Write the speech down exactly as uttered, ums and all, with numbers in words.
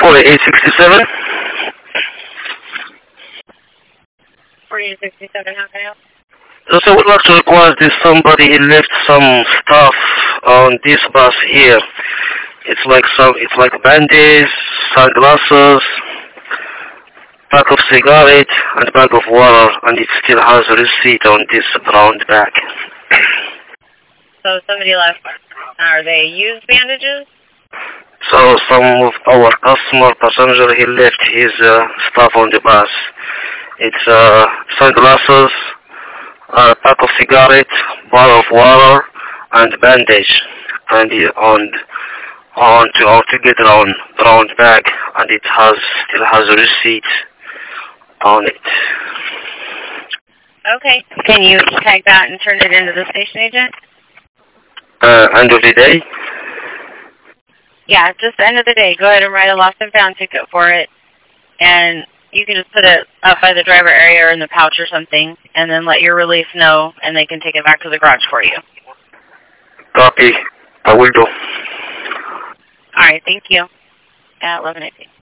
forty-eight sixty-seven. forty-eight sixty-seven, how can I help? So I would like to request if somebody left some stuff on this bus here. It's like some, it's like band-aids, sunglasses, pack of cigarette, and bag of water, and it still has a receipt on this brown bag. So somebody left, are they used bandages? So some of our customer passenger, he left his uh, stuff on the bus. It's uh, sunglasses, a pack of cigarette, bottle of water, and bandage, and uh, on on to altogether on brown bag, and it has still has a receipt on it. Okay, can you tag that and turn it into the station agent? Uh, end of the day. Yeah, just end of the day. Go ahead and write a lost and found ticket for it, and you can just put it up by the driver area or in the pouch or something, and then let your relief know, and they can take it back to the garage for you. Copy. I will do. All right, thank you. At eleven eighteen.